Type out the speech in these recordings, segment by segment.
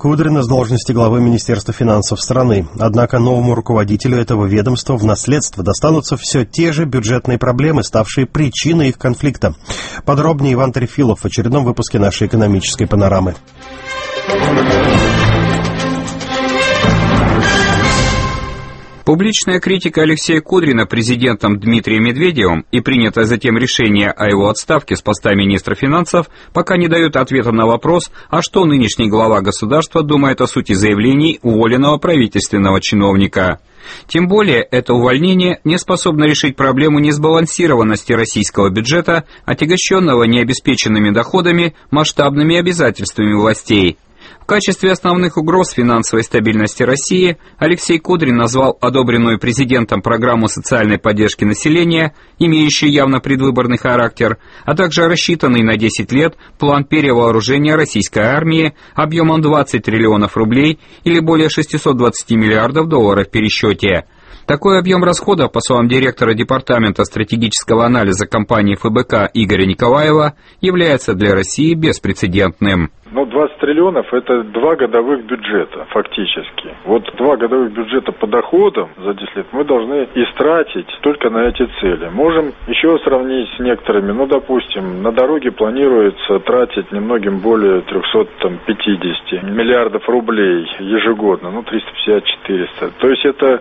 Кудрина с должности главы Министерства финансов страны. Однако новому руководителю этого ведомства в наследство достанутся все те же бюджетные проблемы, ставшие причиной их конфликта. Подробнее Иван Трефилов в очередном выпуске нашей экономической панорамы. Публичная критика Алексея Кудрина президентом Дмитрием Медведевым и принятое затем решение о его отставке с поста министра финансов пока не дают ответа на вопрос, а что нынешний глава государства думает о сути заявлений уволенного правительственного чиновника. Тем более, это увольнение не способно решить проблему несбалансированности российского бюджета, отягощенного необеспеченными доходами, масштабными обязательствами властей. В качестве основных угроз финансовой стабильности России Алексей Кудрин назвал одобренную президентом программу социальной поддержки населения, имеющую явно предвыборный характер, а также рассчитанный на 10 лет план перевооружения российской армии объемом 20 триллионов рублей или более 620 миллиардов долларов в пересчете. Такой объем расходов, по словам директора Департамента стратегического анализа компании ФБК Игоря Николаева, является для России беспрецедентным. 20 триллионов – это 2 годовых бюджета, фактически. 2 годовых бюджета по доходам за 10 лет мы должны истратить только на эти цели. Можем еще сравнить с некоторыми. Допустим, на дороге планируется тратить немногим более 350 миллиардов рублей ежегодно, 350-400. То есть это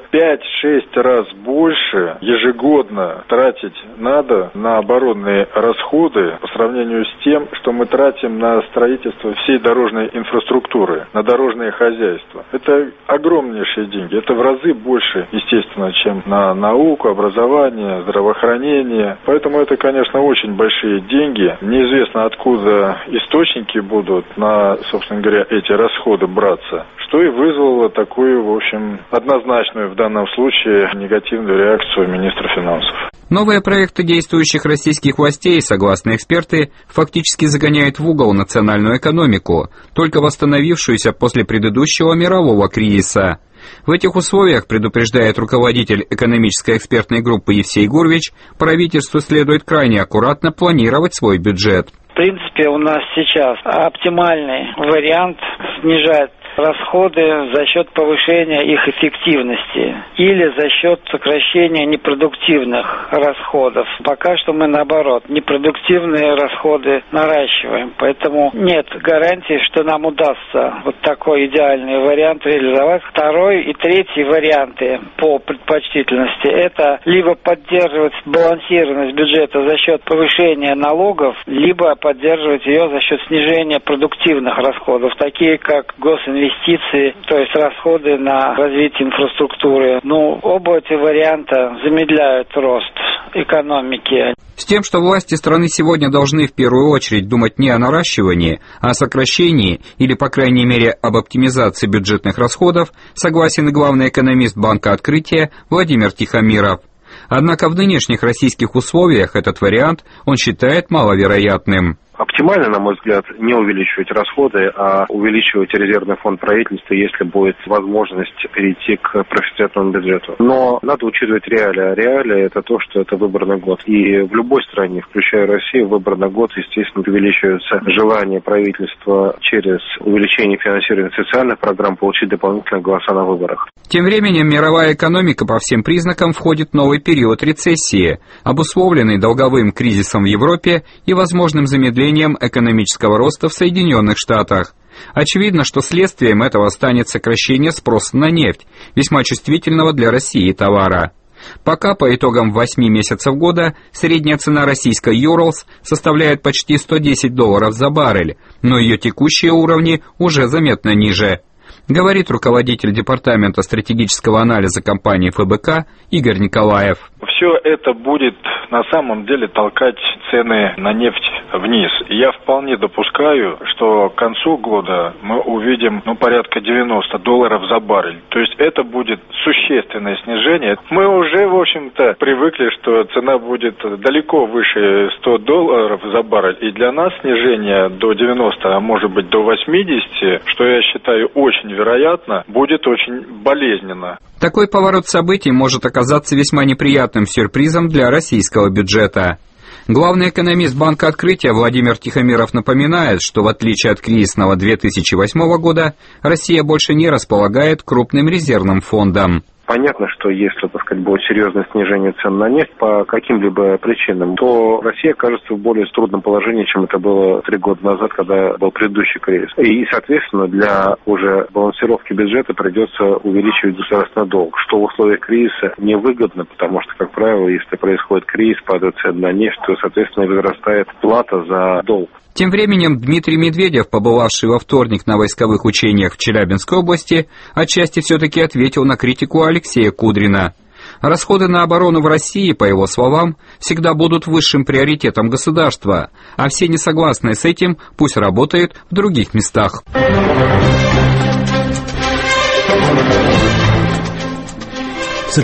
5-6 раз больше ежегодно тратить надо на оборонные расходы по сравнению с тем, что мы тратим на строительство всей дорожной инфраструктуры, на дорожное хозяйство. Это огромнейшие деньги. Это в разы больше, естественно, чем на науку, образование, здравоохранение. Поэтому это, конечно, очень большие деньги. Неизвестно, откуда источники будут на, собственно говоря, эти расходы браться, что и вызвало такую, в общем, однозначную в данном случае негативную реакцию министра финансов. Новые проекты действующих российских властей, согласно эксперты, фактически загоняют в угол национальную экономику, только восстановившуюся после предыдущего мирового кризиса. В этих условиях, предупреждает руководитель экономической экспертной группы Евсей Гурвич, правительству следует крайне аккуратно планировать свой бюджет. В принципе, у нас сейчас оптимальный вариант снижать расходы за счет повышения их эффективности или за счет сокращения непродуктивных расходов. Пока что мы, наоборот, непродуктивные расходы наращиваем. Поэтому нет гарантии, что нам удастся такой идеальный вариант реализовать. Второй и третий варианты по предпочтительности – это либо поддерживать балансированность бюджета за счет повышения налогов, либо поддерживать ее за счет снижения продуктивных расходов, такие как госинвестиции, то есть расходы на развитие инфраструктуры. Оба эти варианта замедляют рост экономики. С тем, что власти страны сегодня должны в первую очередь думать не о наращивании, а о сокращении или, по крайней мере, об оптимизации бюджетных расходов, согласен и главный экономист Банка Открытия Владимир Тихомиров. Однако в нынешних российских условиях этот вариант он считает маловероятным. Оптимально, на мой взгляд, не увеличивать расходы, а увеличивать резервный фонд правительства, если будет возможность перейти к профицитному бюджету. Но надо учитывать реалии. Реалии – это то, что это выборный год. И в любой стране, включая Россию, выборный год, естественно, увеличивается желание правительства через увеличение финансирования социальных программ получить дополнительные голоса на выборах. Тем временем мировая экономика по всем признакам входит в новый период рецессии, обусловленный долговым кризисом в Европе и возможным замедлением экономического роста в Соединенных Штатах. Очевидно, что следствием этого станет сокращение спроса на нефть, весьма чувствительного для России товара. Пока по итогам 8 месяцев года средняя цена российской Urals составляет почти $110 за баррель, но ее текущие уровни уже заметно ниже, говорит руководитель Департамента стратегического анализа компании ФБК Игорь Николаев. Все это будет на самом деле толкать цены на нефть вниз. Я вполне допускаю, что к концу года мы увидим порядка $90 за баррель. То есть это будет существенное снижение. Мы уже, в общем-то, привыкли, что цена будет далеко выше $100 за баррель. И для нас снижение до 90, а может быть до 80, что я считаю очень вероятно, будет очень болезненно. Такой поворот событий может оказаться весьма неприятным сюрпризом для российского бюджета. Главный экономист Банка Открытия Владимир Тихомиров напоминает, что в отличие от кризисного 2008 года, Россия больше не располагает крупным резервным фондом. Понятно, что если, будет серьезное снижение цен на нефть по каким-либо причинам, то Россия окажется в более трудном положении, чем это было 3 года назад, когда был предыдущий кризис. И, соответственно, для уже балансировки бюджета придется увеличивать государственный долг, что в условиях кризиса невыгодно, потому что, как правило, если происходит кризис, падают цены на нефть, то, соответственно, возрастает плата за долг. Тем временем Дмитрий Медведев, побывавший во вторник на войсковых учениях в Челябинской области, отчасти все-таки ответил на критику Алексея Кудрина. Расходы на оборону в России, по его словам, всегда будут высшим приоритетом государства, а все несогласные с этим пусть работают в других местах.